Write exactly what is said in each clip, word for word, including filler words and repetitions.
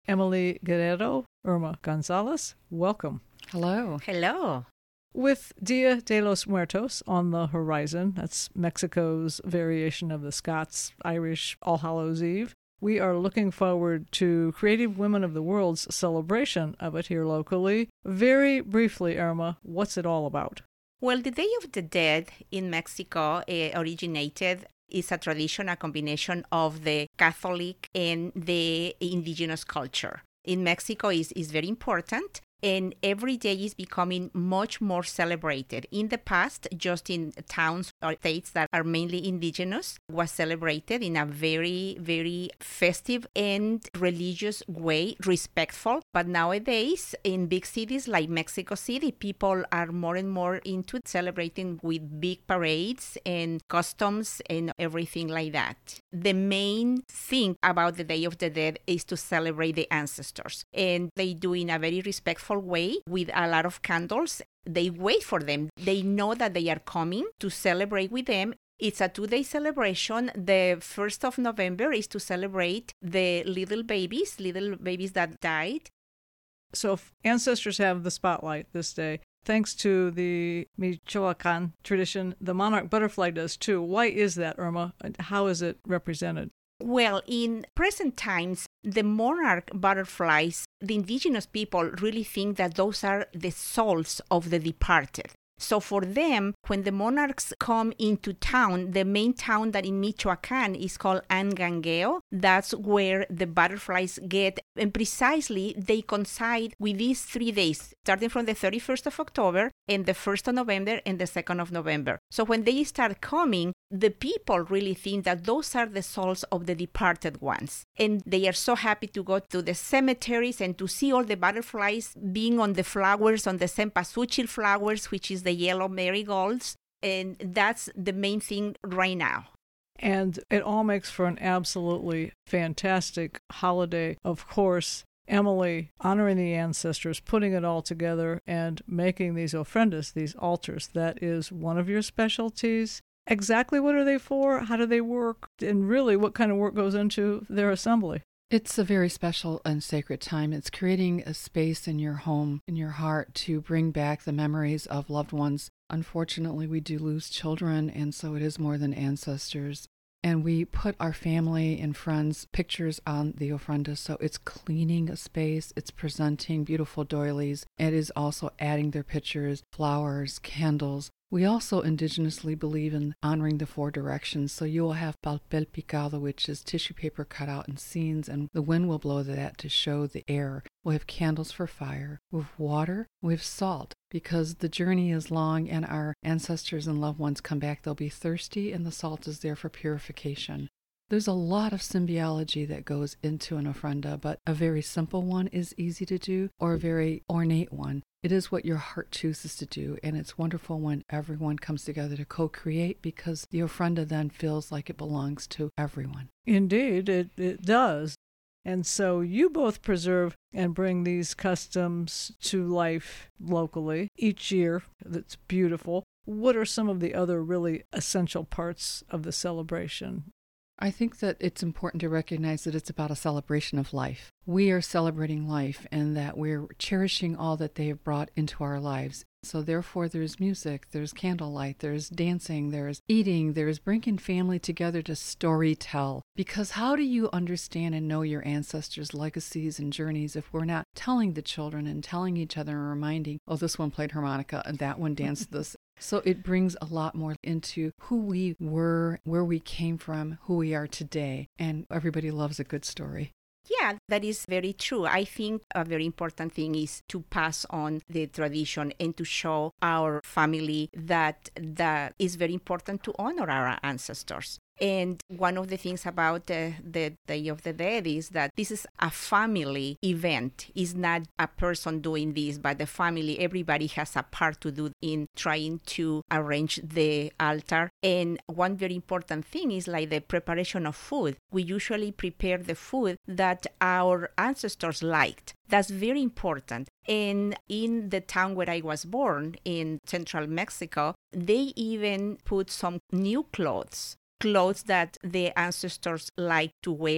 Emily Guerrero, Irma Gonzalez. Welcome. Hello. Hello. With Dia de los Muertos on the horizon, that's Mexico's variation of the Scots-Irish All Hallows Eve, we are looking forward to Creative Women of the World's celebration of it here locally. Very briefly, Irma, what's it all about? Well, the Day of the Dead in Mexico uh, originated is a tradition, a combination of the Catholic and the indigenous culture. In Mexico is is very important, and every day is becoming much more celebrated. In the past, just in towns or states that are mainly indigenous, was celebrated in a very, very festive and religious way, respectful. But nowadays, in big cities like Mexico City, people are more and more into celebrating with big parades and customs and everything like that. The main thing about the Day of the Dead is to celebrate the ancestors, and they do in a very respectful way with a lot of candles. They wait for them. They know that they are coming to celebrate with them. It's a two-day celebration. The first of November is to celebrate the little babies, little babies that died. So if ancestors have the spotlight this day, thanks to the Michoacan tradition, the monarch butterfly does too. Why is that, Irma? How is it represented? Well, in present times, the monarch butterflies, the indigenous people really think that those are the souls of the departed. So for them, when the monarchs come into town, the main town that in Michoacan is called Angangueo, that's where the butterflies get, and precisely they coincide with these three days, starting from the thirty-first of October and the first of November and the second of November. So when they start coming, the people really think that those are the souls of the departed ones. And they are so happy to go to the cemeteries and to see all the butterflies being on the flowers, on the cempasúchil flowers, which is the yellow marigolds. And that's the main thing right now. And it all makes for an absolutely fantastic holiday. Of course, Emily honoring the ancestors, putting it all together, and making these ofrendas, these altars. That is one of your specialties. Exactly what are they for? How do they work? And really, what kind of work goes into their assembly? It's a very special and sacred time. It's creating a space in your home, in your heart, to bring back the memories of loved ones. Unfortunately, we do lose children, and so it is more than ancestors. And we put our family and friends' pictures on the ofrenda, so it's cleaning a space, it's presenting beautiful doilies, it is also adding their pictures, flowers, candles. We also indigenously believe in honoring the four directions, so you will have papel picado, which is tissue paper cut out in scenes, and the wind will blow that to show the air. We'll have candles for fire. We have water. We have salt, because the journey is long and our ancestors and loved ones come back. They'll be thirsty, and the salt is there for purification. There's a lot of symbiology that goes into an ofrenda, but a very simple one is easy to do, or a very ornate one. It is what your heart chooses to do, and it's wonderful when everyone comes together to co-create, because the ofrenda then feels like it belongs to everyone. Indeed, it, it does. And so you both preserve and bring these customs to life locally each year. That's beautiful. What are some of the other really essential parts of the celebration? I think that it's important to recognize that it's about a celebration of life. We are celebrating life, and that we're cherishing all that they have brought into our lives. So therefore there's music, there's candlelight, there's dancing, there's eating, there's bringing family together to story tell. Because how do you understand and know your ancestors' legacies and journeys if we're not telling the children and telling each other and reminding, oh, this one played harmonica and that one danced this. So it brings a lot more into who we were, where we came from, who we are today. And everybody loves a good story. Yeah, that is very true. I think a very important thing is to pass on the tradition and to show our family that that is very important to honor our ancestors. And one of the things about uh, the Day of the Dead is that this is a family event. It's not a person doing this, but the family, everybody has a part to do in trying to arrange the altar. And one very important thing is like the preparation of food. We usually prepare the food that our ancestors liked. That's very important. And in the town where I was born, in central Mexico, they even put some new clothes. Clothes that the ancestors like to wear.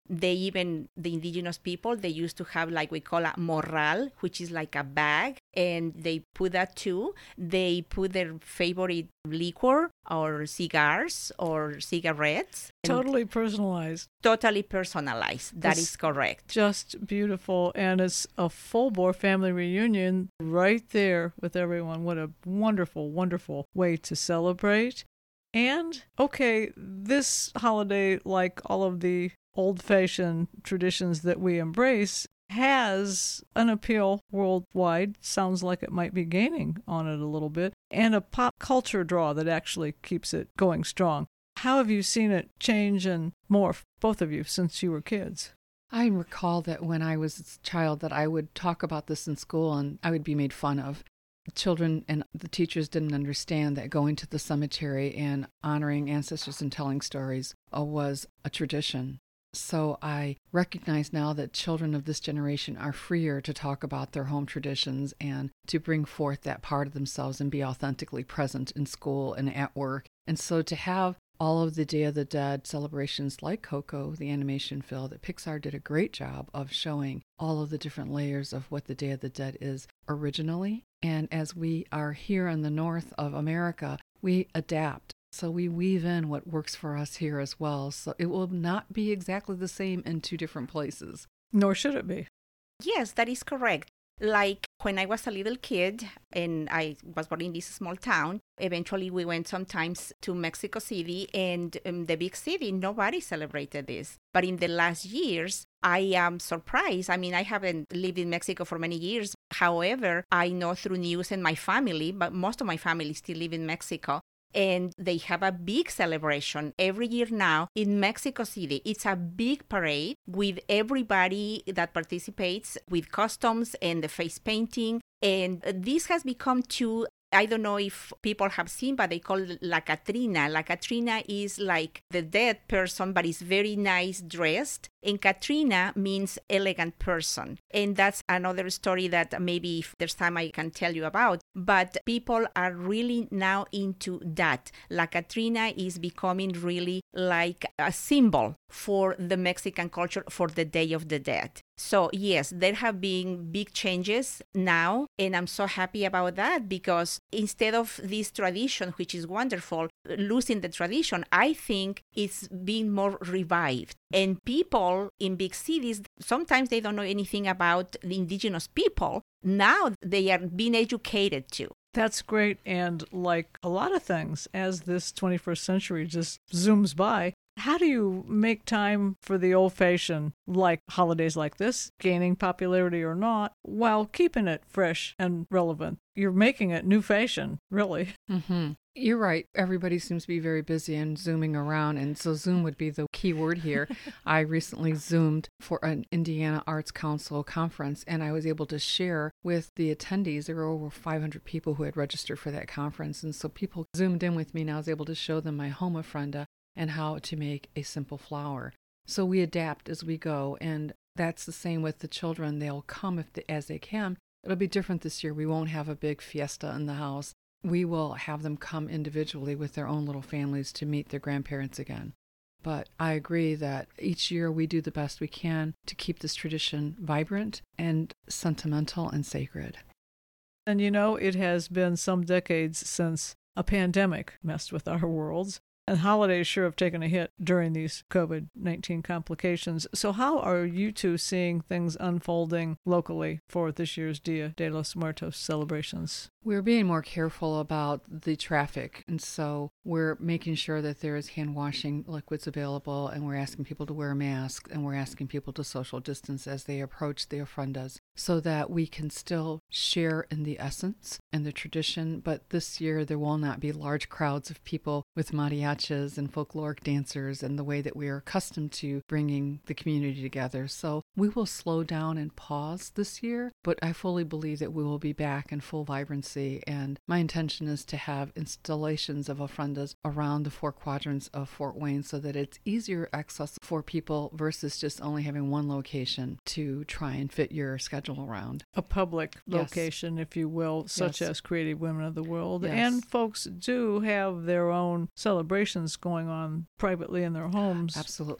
They even, the indigenous people, they used to have like we call a morral, which is like a bag, and they put that too. They put their favorite liquor or cigars or cigarettes. Totally personalized. Totally personalized. That It's is correct. Just beautiful. And it's a full bore family reunion right there with everyone. What a wonderful, wonderful way to celebrate. And, okay, this holiday, like all of the old-fashioned traditions that we embrace, has an appeal worldwide. Sounds like it might be gaining on it a little bit. And a pop culture draw that actually keeps it going strong. How have you seen it change and morph, both of you, since you were kids? I recall that when I was a child that I would talk about this in school and I would be made fun of. Children and the teachers didn't understand that going to the cemetery and honoring ancestors and telling stories uh, was a tradition. So I recognize now that children of this generation are freer to talk about their home traditions and to bring forth that part of themselves and be authentically present in school and at work. And so to have all of the Day of the Dead celebrations like Coco, the animation film, that Pixar did a great job of showing all of the different layers of what the Day of the Dead is originally. And as we are here in the north of America, we adapt. So we weave in what works for us here as well. So it will not be exactly the same in two different places. Nor should it be. Yes, that is correct. Like when I was a little kid and I was born in this small town, eventually we went sometimes to Mexico City, and in the big city, nobody celebrated this. But in the last years, I am surprised. I mean, I haven't lived in Mexico for many years. However, I know through news and my family, but most of my family still live in Mexico. And they have a big celebration every year now in Mexico City. It's a big parade with everybody that participates with costumes and the face painting. And this has become too, I don't know if people have seen, but they call it La Catrina. La Catrina is like the dead person, but is very nice dressed. And Catrina means elegant person. And that's another story that maybe if there's time I can tell you about. But people are really now into that. La Catrina is becoming really like a symbol for the Mexican culture for the Day of the Dead. So yes, there have been big changes now, and I'm so happy about that, because instead of this tradition, which is wonderful, losing the tradition, I think it's being more revived. And people in big cities, sometimes they don't know anything about the indigenous people. Now they are being educated too. That's great. And like a lot of things, as this twenty-first century just zooms by, how do you make time for the old-fashioned, like holidays like this, gaining popularity or not, while keeping it fresh and relevant? You're making it new fashion, really. Mm-hmm. You're right. Everybody seems to be very busy and zooming around, and so Zoom would be the key word here. I recently Zoomed for an Indiana Arts Council conference, and I was able to share with the attendees. There were over five hundred people who had registered for that conference, and so people Zoomed in with me, and I was able to show them my home ofrenda and how to make a simple flower. So we adapt as we go, and that's the same with the children. They'll come if they, as they can. It'll be different this year. We won't have a big fiesta in the house. We will have them come individually with their own little families to meet their grandparents again. But I agree that each year we do the best we can to keep this tradition vibrant and sentimental and sacred. And you know, it has been some decades since a pandemic messed with our worlds. And holidays sure have taken a hit during these COVID nineteen complications. So how are you two seeing things unfolding locally for this year's Dia de los Muertos celebrations? We're being more careful about the traffic, and so we're making sure that there is hand washing liquids available, and we're asking people to wear masks, and we're asking people to social distance as they approach the ofrendas, so that we can still share in the essence and the tradition. But this year there will not be large crowds of people with mariachis and folkloric dancers and the way that we are accustomed to bringing the community together. So we will slow down and pause this year, but I fully believe that we will be back in full vibrancy. And my intention is to have installations of ofrendas around the four quadrants of Fort Wayne so that it's easier access for people versus just only having one location to try and fit your schedule around. A public Yes. location, if you will, such Yes. as Creative Women of the World. Yes. And folks do have their own celebrations going on privately in their homes. Absolutely.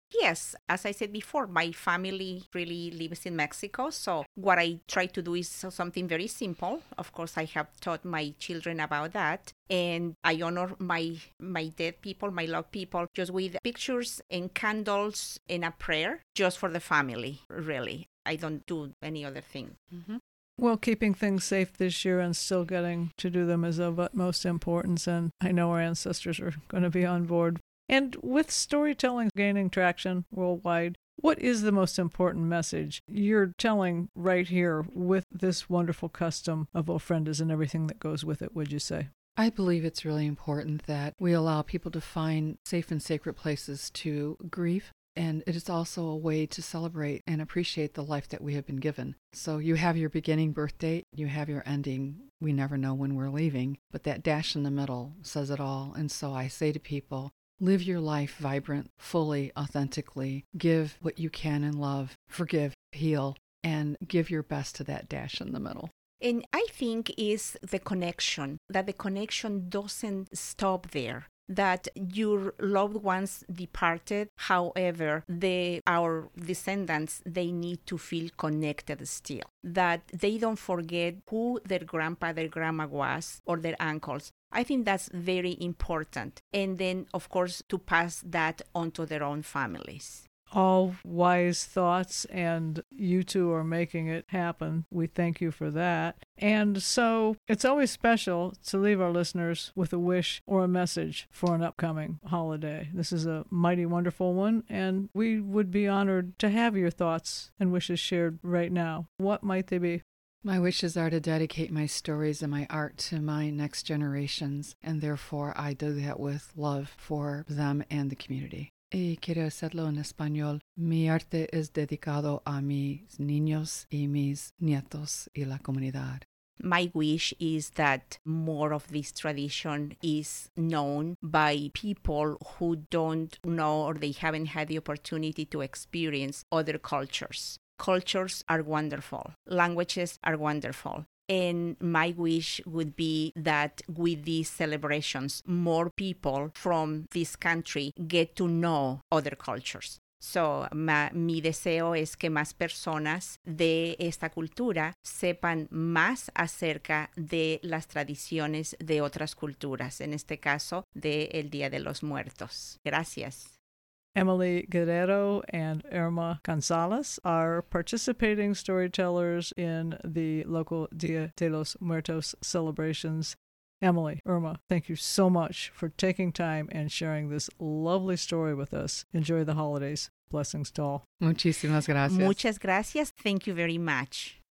Yes, as I said before, my family really lives in Mexico. So what I try to do is something very simple. Of course, I have taught my children about that. And I honor my my dead people, my loved people, just with pictures and candles and a prayer, just for the family, really. I don't do any other thing. Mm-hmm. Well, keeping things safe this year and still getting to do them is of utmost importance, and I know our ancestors are going to be on board. And with storytelling gaining traction worldwide, what is the most important message you're telling right here with this wonderful custom of ofrendas and everything that goes with it, would you say? I believe it's really important that we allow people to find safe and sacred places to grieve. And it is also a way to celebrate and appreciate the life that we have been given. So you have your beginning birth date, you have your ending. We never know when we're leaving, but that dash in the middle says it all. And so I say to people, live your life vibrant, fully, authentically. Give what you can in love, forgive, heal, and give your best to that dash in the middle. And I think is the connection, that the connection doesn't stop there. That your loved ones departed, however, they, our descendants, they need to feel connected still. That they don't forget who their grandpa, their grandma was, or their uncles. I think that's very important. And then, of course, to pass that on to their own families. All wise thoughts, and you two are making it happen. We thank you for that. And so it's always special to leave our listeners with a wish or a message for an upcoming holiday. This is a mighty wonderful one, and we would be honored to have your thoughts and wishes shared right now. What might they be? My wishes are to dedicate my stories and my art to my next generations, and therefore I do that with love for them and the community. Y quiero hacerlo en español. Mi arte es dedicado a mis niños y mis nietos y la comunidad. My wish is that more of this tradition is known by people who don't know or they haven't had the opportunity to experience other cultures. Cultures are wonderful. Languages are wonderful. And my wish would be that with these celebrations, more people from this country get to know other cultures. So, ma, mi deseo es que más personas de esta cultura sepan más acerca de las tradiciones de otras culturas, en este caso, del Día de los Muertos. Gracias. Emily Guerrero and Irma Gonzalez are participating storytellers in the local Dia de los Muertos celebrations. Emily, Irma, thank you so much for taking time and sharing this lovely story with us. Enjoy the holidays. Blessings to all. Muchísimas gracias. Muchas gracias. Thank you very much.